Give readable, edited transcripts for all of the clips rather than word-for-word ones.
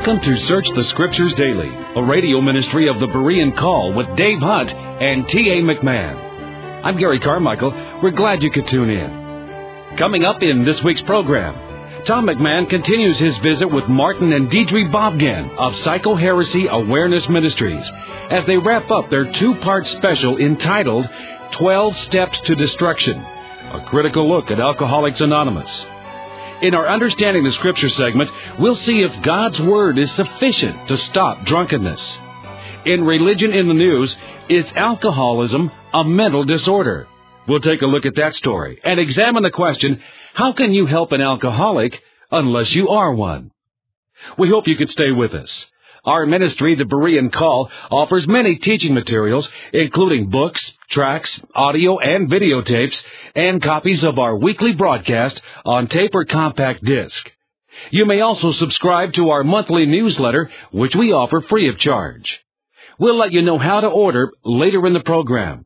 Welcome to Search the Scriptures Daily, a radio ministry of the Berean Call with Dave Hunt and T.A. McMahon. I'm Gary Carmichael. We're glad you could tune in. Coming up in this week's program, Tom McMahon continues his visit with Martin and Deidre Bobgan of Psycho-Heresy Awareness Ministries as they wrap up their two-part special entitled 12 Steps to Destruction, a critical look at Alcoholics Anonymous. In our Understanding the Scripture segment, we'll see if God's Word is sufficient to stop drunkenness. In Religion in the News, is alcoholism a mental disorder? We'll take a look at that story and examine the question, how can you help an alcoholic unless you are one? We hope you could stay with us. Our ministry, the Berean Call, offers many teaching materials, including books, tracts, audio and videotapes, and copies of our weekly broadcast on tape or compact disc. You may also subscribe to our monthly newsletter, which we offer free of charge. We'll let you know how to order later in the program.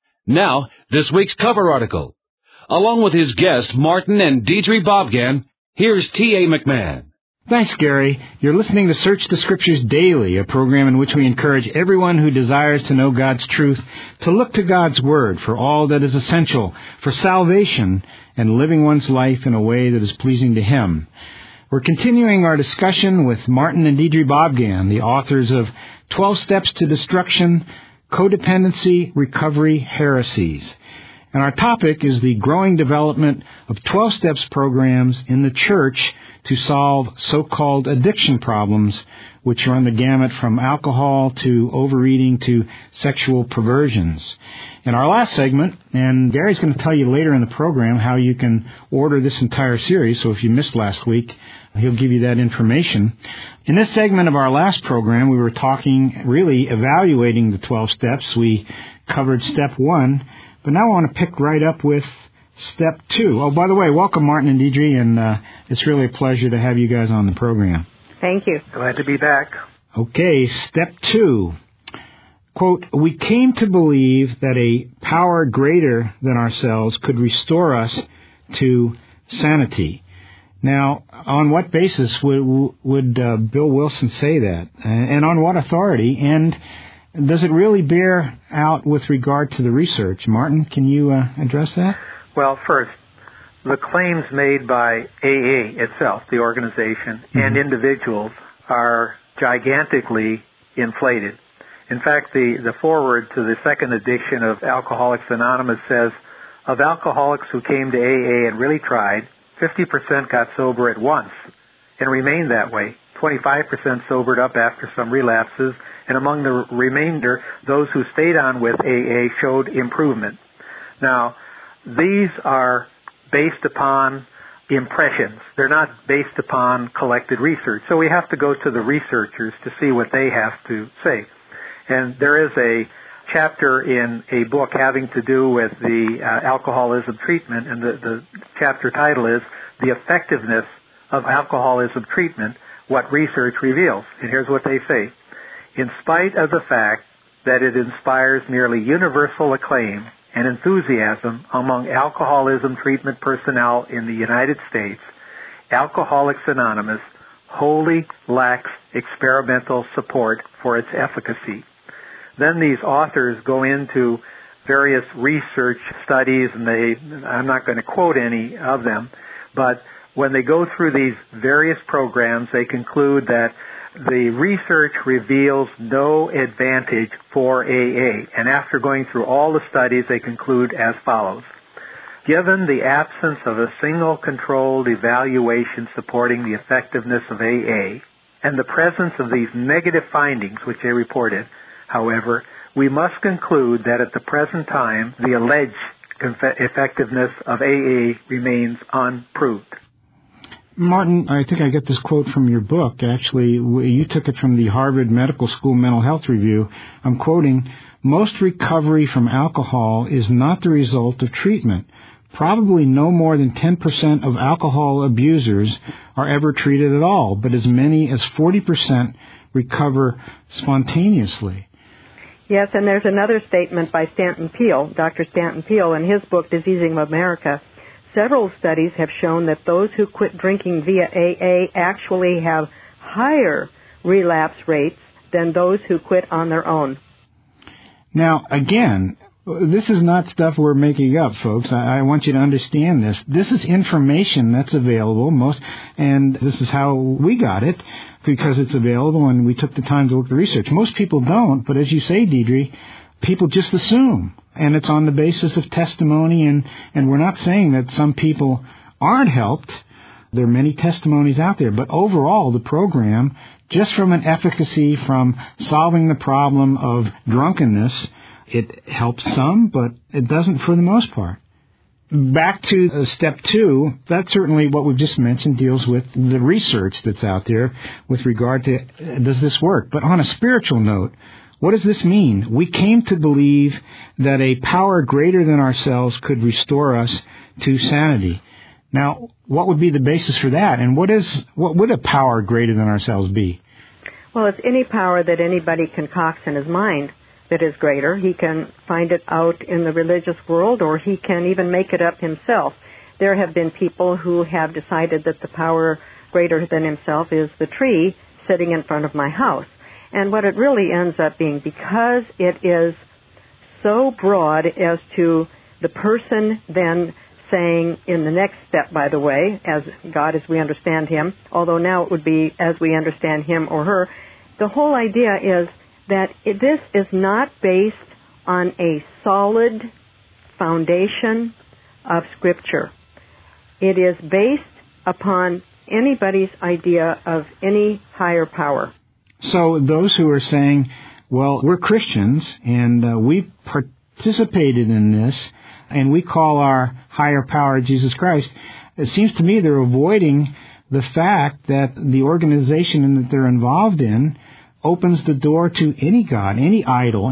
Now, this week's cover article. Along with his guests, Martin and Deidre Bobgan, here's T.A. McMahon. Thanks, Gary. You're listening to Search the Scriptures Daily, a program in which we encourage everyone who desires to know God's truth to look to God's Word for all that is essential for salvation and living one's life in a way that is pleasing to Him. We're continuing our discussion with Martin and Deidre Bobgan, the authors of 12 Steps to Destruction, Codependency, Recovery, Heresies. And our topic is the growing development of 12 Steps programs in the church to solve so-called addiction problems, which run the gamut from alcohol to overeating to sexual perversions. In our last segment, and Gary's going to tell you later in the program how you can order this entire series, so if you missed last week, he'll give you that information. In this segment of our last program, we were really evaluating the 12 steps. We covered step 1, but now I want to pick right up with Step 2. Oh, by the way, welcome, Martin and Deidre, and it's really a pleasure to have you guys on the program. Thank you. Glad to be back. Okay, Step 2. Quote, we came to believe that a power greater than ourselves could restore us to sanity. Now, on what basis would Bill Wilson say that? And on what authority? And does it really bear out with regard to the research? Martin, can you address that? Well, first, the claims made by AA itself, the organization, and individuals are gigantically inflated. In fact, the foreword to the second edition of Alcoholics Anonymous says, of alcoholics who came to AA and really tried, 50% got sober at once and remained that way. 25% sobered up after some relapses, and among the remainder, those who stayed on with AA showed improvement. Now, these are based upon impressions. They're not based upon collected research. So we have to go to the researchers to see what they have to say. And there is a chapter in a book having to do with the alcoholism treatment, and the chapter title is The Effectiveness of Alcoholism Treatment, What Research Reveals. And here's what they say. In spite of the fact that it inspires nearly universal acclaim and enthusiasm among alcoholism treatment personnel in the United States, Alcoholics Anonymous wholly lacks experimental support for its efficacy. Then these authors go into various research studies, and I'm not going to quote any of them, but when they go through these various programs, they conclude that the research reveals no advantage for AA. And after going through all the studies, they conclude as follows. Given the absence of a single controlled evaluation supporting the effectiveness of AA, and the presence of these negative findings which they reported, however, we must conclude that at the present time, the alleged effectiveness of AA remains unproved. Martin, I think I get this quote from your book. Actually, you took it from the Harvard Medical School Mental Health Review. I'm quoting, most recovery from alcohol is not the result of treatment. Probably no more than 10% of alcohol abusers are ever treated at all, but as many as 40% recover spontaneously. Yes, and there's another statement by Stanton Peele, Dr. Stanton Peele, in his book, Diseasing America. Several studies have shown that those who quit drinking via AA actually have higher relapse rates than those who quit on their own. Now, again, this is not stuff we're making up, folks. I want you to understand this. This is information that's available, and this is how we got it, because it's available and we took the time to look at the research. Most people don't, but as you say, Deidre, people just assume, and it's on the basis of testimony, and we're not saying that some people aren't helped. There are many testimonies out there, but overall, the program, just from an efficacy, from solving the problem of drunkenness, it helps some, but it doesn't for the most part. Back to step 2, that certainly what we've just mentioned deals with the research that's out there with regard to, does this work? But on a spiritual note, what does this mean? We came to believe that a power greater than ourselves could restore us to sanity. Now, what would be the basis for that? And what would a power greater than ourselves be? Well, it's any power that anybody concocts in his mind that is greater. He can find it out in the religious world, or he can even make it up himself. There have been people who have decided that the power greater than himself is the tree sitting in front of my house. And what it really ends up being, because it is so broad as to the person then saying in the next step, by the way, as God as we understand him, although now it would be as we understand him or her, the whole idea is that this is not based on a solid foundation of Scripture. It is based upon anybody's idea of any higher power. So those who are saying, well, we're Christians, and we participated in this, and we call our higher power Jesus Christ, it seems to me they're avoiding the fact that the organization that they're involved in opens the door to any god, any idol,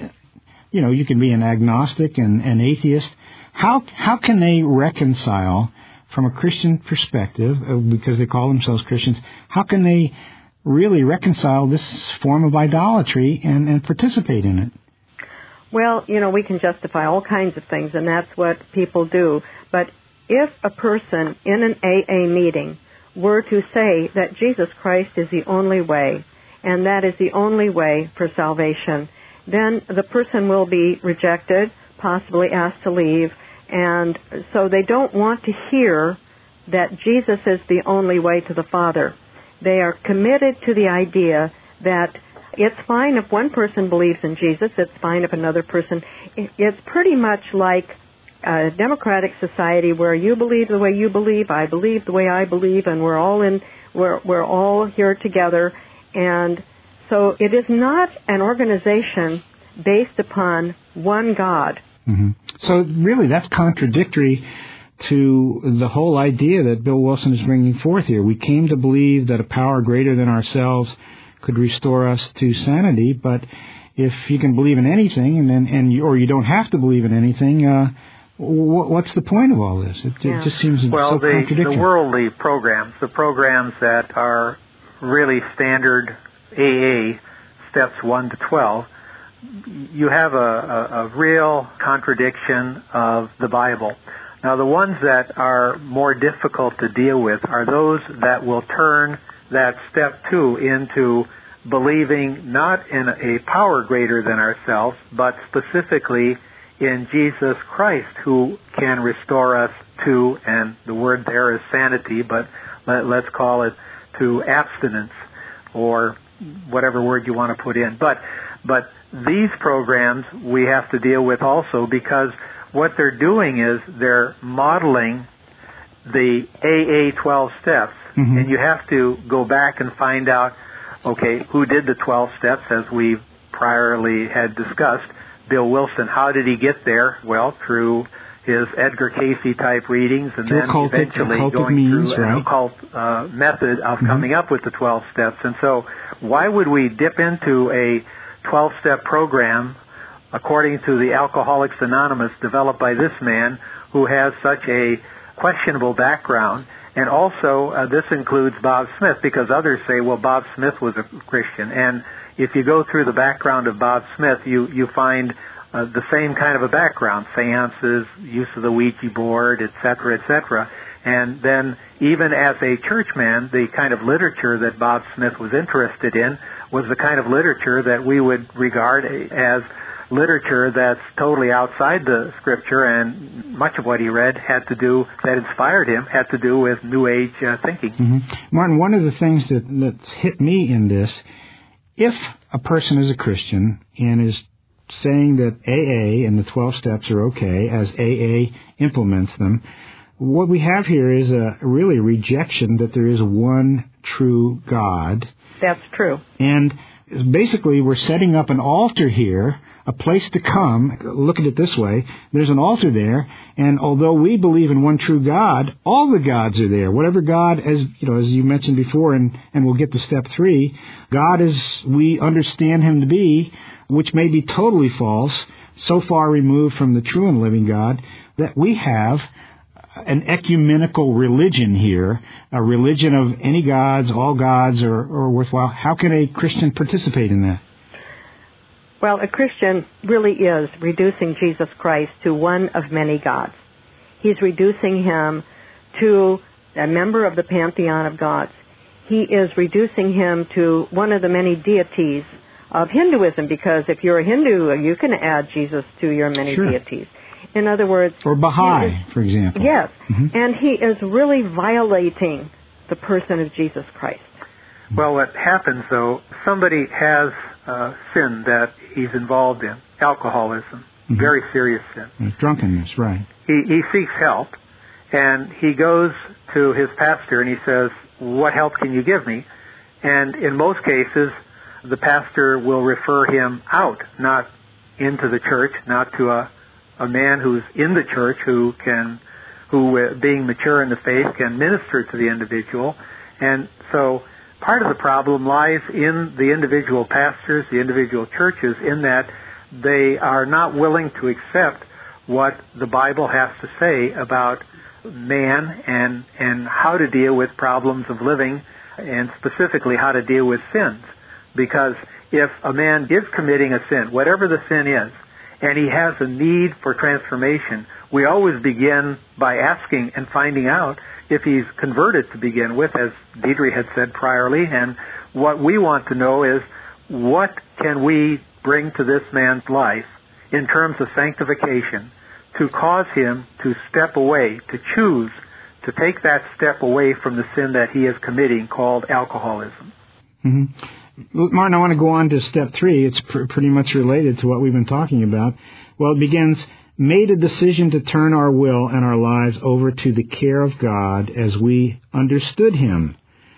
you can be an agnostic and an atheist. How can they reconcile, from a Christian perspective, because they call themselves Christians, how can they really reconcile this form of idolatry and participate in it? Well, we can justify all kinds of things, and that's what people do. But if a person in an AA meeting were to say that Jesus Christ is the only way, and that is the only way for salvation, then the person will be rejected, possibly asked to leave, and so they don't want to hear that Jesus is the only way to the Father. They are committed to the idea that it's fine if one person believes in Jesus, it's fine if another person. It's pretty much like a democratic society where you believe the way you believe, I believe the way I believe, and we're all here together. And so it is not an organization based upon one God. Mm-hmm. So really that's contradictory to the whole idea that Bill Wilson is bringing forth here. We came to believe that a power greater than ourselves could restore us to sanity, but if you can believe in anything, or you don't have to believe in anything, what's the point of all this? It just seems so contradictory. The worldly programs, the programs that are really standard AA, steps 1 to 12, you have a real contradiction of the Bible. Now, the ones that are more difficult to deal with are those that will turn that step 2 into believing not in a power greater than ourselves, but specifically in Jesus Christ, who can restore us to, and the word there is sanity, but let's call it to abstinence, or whatever word you want to put in. But these programs we have to deal with also, because what they're doing is they're modeling the AA 12 steps, mm-hmm. and you have to go back and find out, okay, who did the 12 steps, as we priorly had discussed. Bill Wilson, how did he get there? Well, through his Edgar Cayce type readings, and then eventually going through an occult method of mm-hmm. coming up with the 12 steps. And so why would we dip into a 12-step program according to the Alcoholics Anonymous developed by this man who has such a questionable background? And also, this includes Bob Smith, because others say, well, Bob Smith was a Christian. And if you go through the background of Bob Smith, you find the same kind of a background, seances, use of the Ouija board, et cetera, And then even as a churchman, the kind of literature that Bob Smith was interested in was the kind of literature that we would regard as literature that's totally outside the Scripture, and much of what he read that inspired him had to do with New Age thinking. Mm-hmm. Martin, one of the things that's hit me in this, if a person is a Christian and is saying that AA and the 12 steps are okay as AA implements them, what we have here is a really rejection that there is one true God. That's true. And basically we're setting up an altar here, a place to come. Look at it this way. There's an altar there, and although we believe in one true God, all the gods are there. Whatever God, as you mentioned before, and we'll get to step 3, God as we understand him to be, which may be totally false, so far removed from the true and living God, that we have an ecumenical religion here, a religion of any gods, all gods are worthwhile. How can a Christian participate in that? Well, a Christian really is reducing Jesus Christ to one of many gods. He's reducing him to a member of the pantheon of gods. He is reducing him to one of the many deities of Hinduism, because if you're a Hindu, you can add Jesus to your many deities. In other words... Or Baha'i, for example. Yes, and he is really violating the person of Jesus Christ. Well, what happens, though, somebody has sin that he's involved in, alcoholism, very serious sin. Drunkenness, right. He seeks help, and he goes to his pastor and he says, "What help can you give me?" And in most cases, the pastor will refer him out, not into the church, not to a man who's in the church who being mature in the faith, can minister to the individual. And so part of the problem lies in the individual pastors, the individual churches, in that they are not willing to accept what the Bible has to say about man and how to deal with problems of living, and specifically how to deal with sins. Because if a man is committing a sin, whatever the sin is, and he has a need for transformation, we always begin by asking and finding out if he's converted to begin with, as Deidre had said priorly. And what we want to know is, what can we bring to this man's life in terms of sanctification to cause him to step away, to choose to take that step away from the sin that he is committing, called alcoholism. Mm-hmm. Martin, I want to go on to step 3. It's pretty much related to what we've been talking about. Well, it begins, made a decision to turn our will and our lives over to the care of God as we understood him.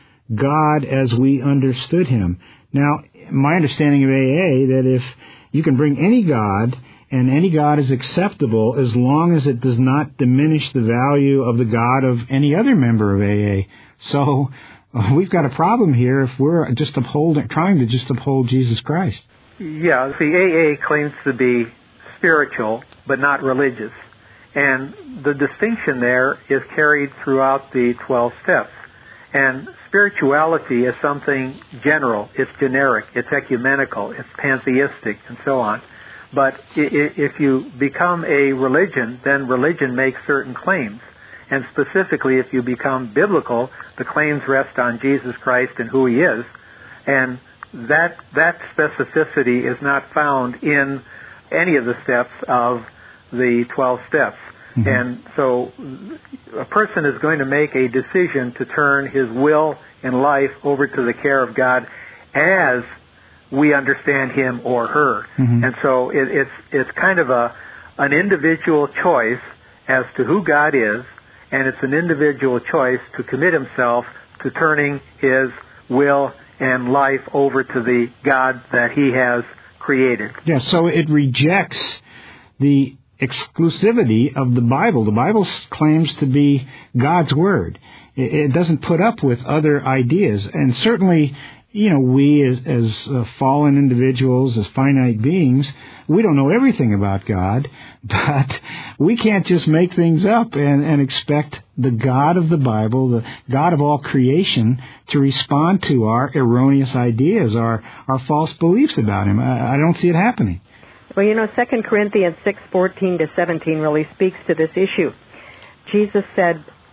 God as we understood him. Now, my understanding of AA, that if you can bring any God, and any God is acceptable as long as it does not diminish the value of the God of any other member of AA. So we've got a problem here if we're just trying to uphold Jesus Christ. Yeah, the AA claims to be spiritual, but not religious. And the distinction there is carried throughout the 12 steps. And spirituality is something general, it's generic, it's ecumenical, it's pantheistic, and so on. But if you become a religion, then religion makes certain claims. And specifically, if you become biblical, the claims rest on Jesus Christ and who he is. And that specificity is not found in any of the steps of the 12 steps. Mm-hmm. And so a person is going to make a decision to turn his will and life over to the care of God as we understand him or her. Mm-hmm. And so it's kind of an individual choice as to who God is, and it's an individual choice to commit himself to turning his will and life over to the God that he has created. Yeah, so it rejects the exclusivity of the Bible. The Bible claims to be God's Word. It doesn't put up with other ideas. And certainly, we as fallen individuals, as finite beings, we don't know everything about God, but we can't just make things up and expect the God of the Bible, the God of all creation, to respond to our erroneous ideas, our false beliefs about him. I don't see it happening. Well, 2 Corinthians 6:14-17 really speaks to this issue. Jesus said,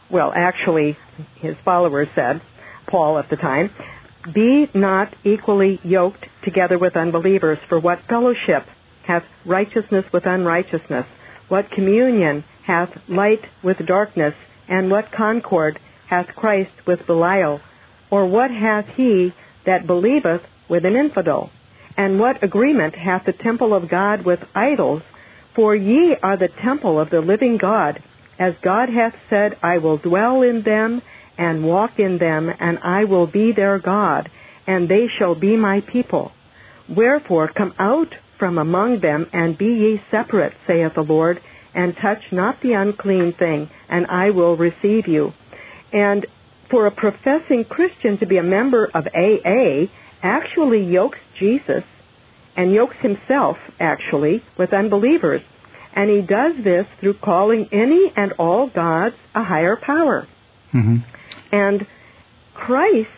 well, actually, his followers said, Paul at the time, be not equally yoked together with unbelievers, for what fellowship hath righteousness with unrighteousness? What communion hath light with darkness? And what concord hath Christ with Belial? Or what hath he that believeth with an infidel? And what agreement hath the temple of God with idols? For ye are the temple of the living God. As God hath said, I will dwell in them and walk in them, and I will be their God, and they shall be my people. Wherefore come out from among them, and be ye separate, saith the Lord, and touch not the unclean thing, and I will receive you. And for a professing Christian to be a member of AA actually yokes Jesus, and yokes himself, actually, with unbelievers. And he does this through calling any and all gods a higher power. Mm-hmm. And Christ,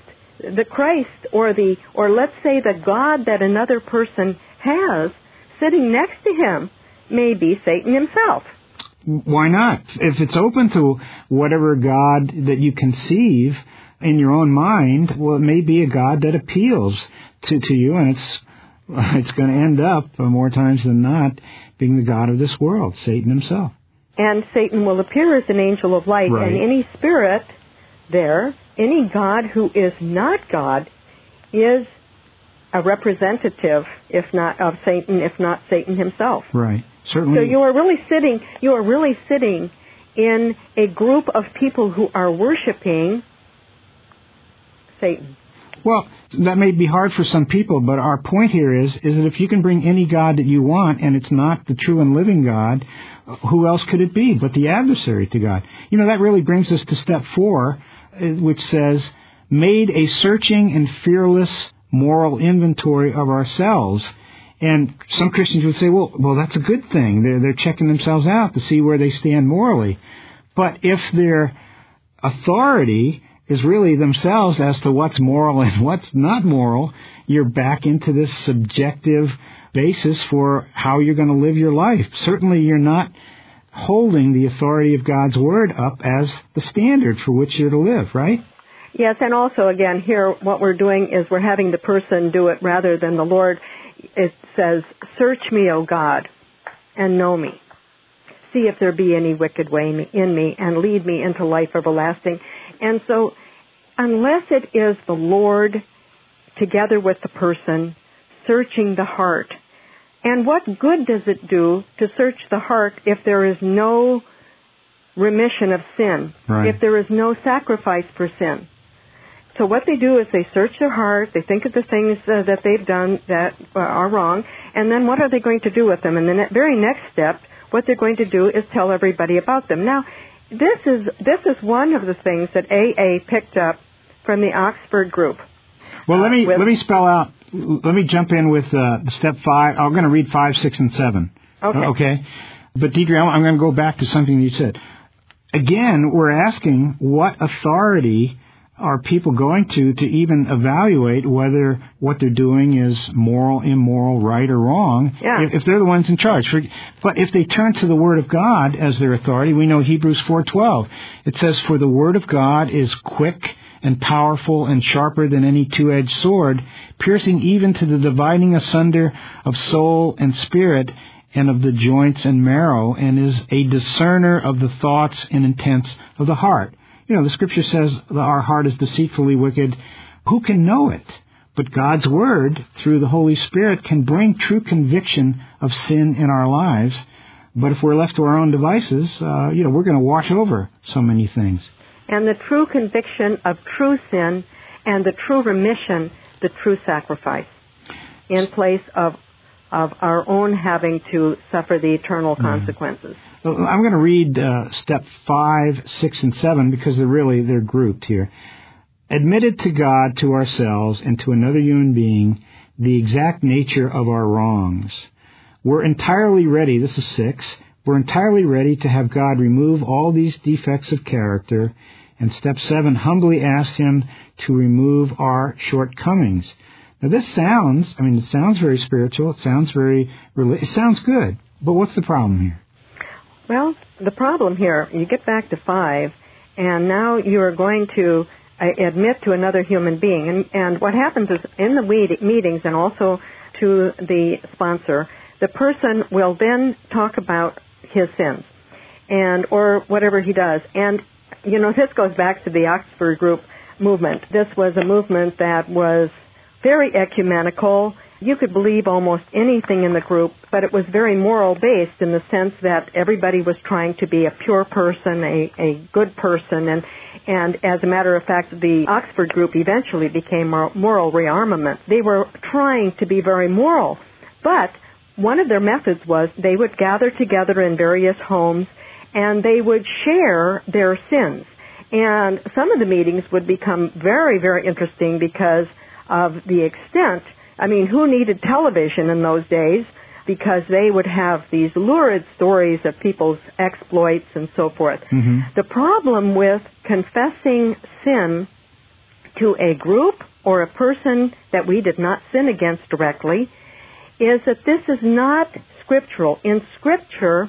or let's say the God that another person has sitting next to him may be Satan himself. Why not? If it's open to whatever God that you conceive in your own mind, well, it may be a God that appeals to you, and it's going to end up, more times than not, being the God of this world, Satan himself. And Satan will appear as an angel of light, right. And any spirit there, any God who is not God, is a representative, if not of Satan, if not Satan himself. Right. Certainly. So you are really sitting in a group of people who are worshiping Satan. Well, that may be hard for some people, but our point here is that if you can bring any God that you want, and it's not the true and living God, who else could it be but the adversary to God? You know, that really brings us to step 4, which says, made a searching and fearless moral inventory of ourselves. And some Christians would say, well, that's a good thing. They're checking themselves out to see where they stand morally. But if their authority is really themselves as to what's moral and what's not moral, you're back into this subjective basis for how you're going to live your life. Certainly you're not holding the authority of God's Word up as the standard for which you're to live, right? Yes, and also, again, here what we're doing is we're having the person do it rather than the Lord. It says, search me, O God, and know me. See if there be any wicked way in me, and lead me into life everlasting. And so, unless it is the Lord together with the person searching the heart, and what good does it do to search the heart if there is no remission of sin, right. If there is no sacrifice for sin? So what they do is they search their heart, they think of the things that they've done that are wrong, and then what are they going to do with them? And the very next step, what they're going to do is tell everybody about them. Now, this is one of the things that AA picked up from the Oxford group. Well, let me spell out. Let me jump in with step 5. I'm going to read 5, 6, and 7. Okay. But Deidre, I'm going to go back to something you said. Again, we're asking what authority are people going to even evaluate whether what they're doing is moral, immoral, right, or wrong, if they're the ones in charge. But if they turn to the Word of God as their authority, we know Hebrews 4:12. It says, for the Word of God is quick and powerful and sharper than any two-edged sword, piercing even to the dividing asunder of soul and spirit and of the joints and marrow, and is a discerner of the thoughts and intents of the heart. You know, the Scripture says that our heart is deceitfully wicked. Who can know it? But God's Word, through the Holy Spirit, can bring true conviction of sin in our lives. But if we're left to our own devices, we're going to wash over so many things. And the true conviction of true sin and the true remission, the true sacrifice, in place of our own having to suffer the eternal consequences. I'm going to read step 5, 6, and 7 because they're grouped here. Admitted to God, to ourselves, and to another human being the exact nature of our wrongs. We're entirely ready, this is 6, we're entirely ready to have God remove all these defects of character. And step 7, humbly ask Him to remove our shortcomings. Now this sounds very spiritual, it sounds it sounds good, but what's the problem here? Well, the problem here, you get back to 5, and now you are going to admit to another human being. And what happens is in the meetings and also to the sponsor, the person will then talk about his sins and or whatever he does. And, you know, this goes back to the Oxford Group movement. This was a movement that was very ecumenical. You could believe almost anything in the group, but it was very moral-based in the sense that everybody was trying to be a pure person, a good person, and as a matter of fact, the Oxford Group eventually became moral rearmament. They were trying to be very moral, but one of their methods was they would gather together in various homes and they would share their sins. And some of the meetings would become very, very interesting because of the extent. I mean, who needed television in those days? Because they would have these lurid stories of people's exploits and so forth. Mm-hmm. The problem with confessing sin to a group or a person that we did not sin against directly is that this is not scriptural. In Scripture,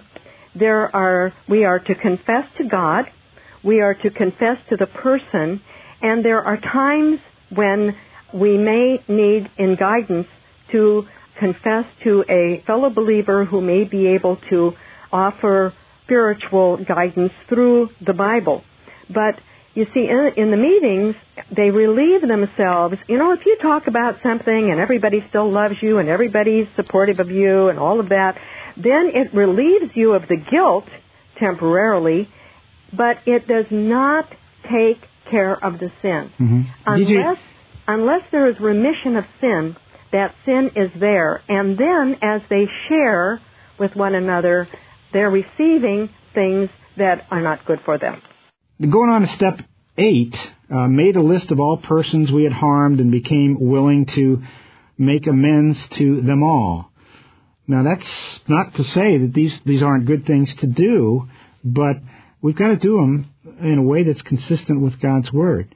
we are to confess to God, we are to confess to the person, and there are times when we may need in guidance to confess to a fellow believer who may be able to offer spiritual guidance through the Bible. But you see, in the meetings, they relieve themselves. You know, if you talk about something and everybody still loves you and everybody's supportive of you and all of that, then it relieves you of the guilt temporarily, but it does not take care of the sin. Mm-hmm. Unless there is remission of sin, that sin is there. And then as they share with one another, they're receiving things that are not good for them. Going on to step 8, made a list of all persons we had harmed and became willing to make amends to them all. Now, that's not to say that these aren't good things to do, but we've got to do them in a way that's consistent with God's Word.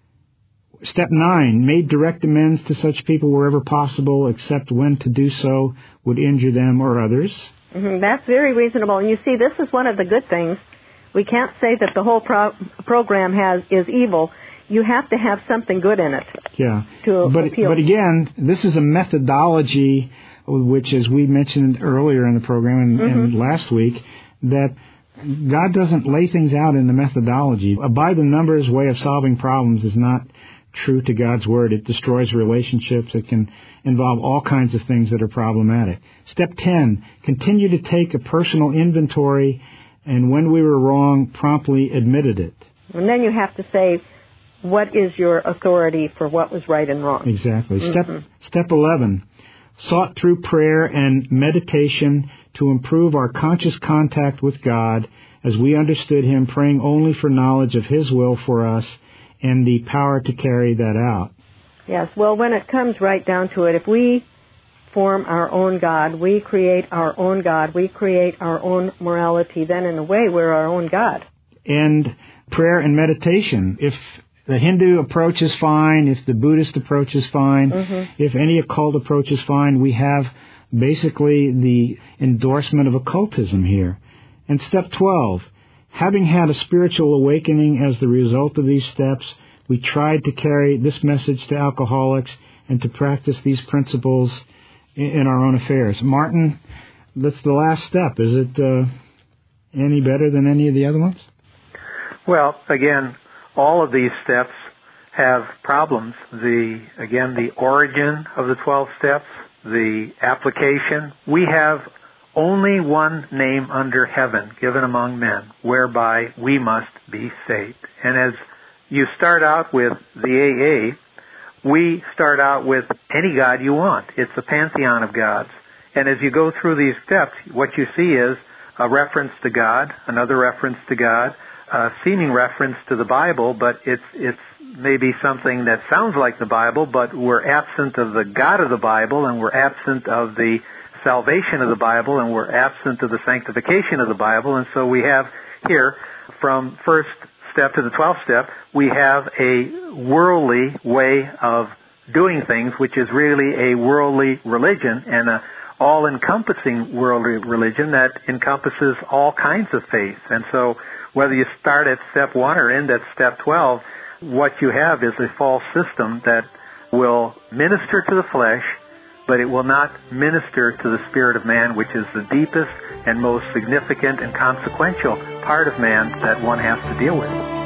Step 9, made direct amends to such people wherever possible, except when to do so would injure them or others. Mm-hmm. That's very reasonable. And you see, this is one of the good things. We can't say that the whole program is evil. You have to have something good in it. Yeah. To appeal. But again, this is a methodology, which, as we mentioned earlier in the program and last week, that God doesn't lay things out in the methodology. A by-the-numbers way of solving problems is not true to God's Word. It destroys relationships. It can involve all kinds of things that are problematic. Step 10, continue to take a personal inventory, and when we were wrong, promptly admitted it. And then you have to say, what is your authority for what was right and wrong? Exactly. Step 11, sought through prayer and meditation to improve our conscious contact with God as we understood Him, praying only for knowledge of His will for us and the power to carry that out. Yes, well, when it comes right down to it, if we form our own God, we create our own God, we create our own morality, then in a way we're our own God. And prayer and meditation. If the Hindu approach is fine, if the Buddhist approach is fine, if any occult approach is fine, we have basically the endorsement of occultism here. And step 12, having had a spiritual awakening as the result of these steps, we tried to carry this message to alcoholics and to practice these principles in our own affairs. Martin, that's the last step. Is it any better than any of the other ones? Well, again, all of these steps have problems. The origin of the 12 steps, the application. We have only one name under heaven given among men, whereby we must be saved. And as you start out with the AA, we start out with any God you want. It's a pantheon of gods. And as you go through these steps, what you see is a reference to God, another reference to God, a seeming reference to the Bible, but it's maybe something that sounds like the Bible, but we're absent of the God of the Bible, and we're absent of the salvation of the Bible, and we're absent of the sanctification of the Bible. And so we have here, from first step to the 12th step, we have a worldly way of doing things, which is really a worldly religion, and all-encompassing world religion that encompasses all kinds of faiths. And so whether you start at step 1 or end at step 12, what you have is a false system that will minister to the flesh, but it will not minister to the spirit of man, which is the deepest and most significant and consequential part of man that one has to deal with.